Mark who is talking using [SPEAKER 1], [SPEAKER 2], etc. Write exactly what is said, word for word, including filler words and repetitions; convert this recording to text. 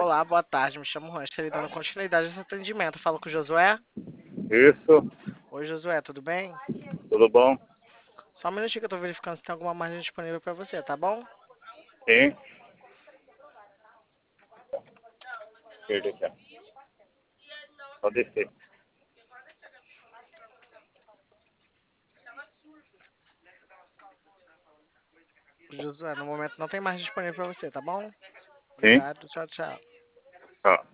[SPEAKER 1] Olá, boa tarde. Me chamo Roseli, dando continuidade a esse atendimento. Falo com o Josué.
[SPEAKER 2] Isso,
[SPEAKER 1] Oi, Josué, tudo bem?
[SPEAKER 2] tudo bom?
[SPEAKER 1] Só um minutinho que eu tô verificando se tem alguma margem disponível pra você, tá bom?
[SPEAKER 2] Sim. Verde aqui, ó. Pode descer.
[SPEAKER 1] Josué, no momento não tem margem disponível pra você, tá bom?
[SPEAKER 2] Sim.
[SPEAKER 1] Obrigado, tchau, tchau.
[SPEAKER 2] Ó.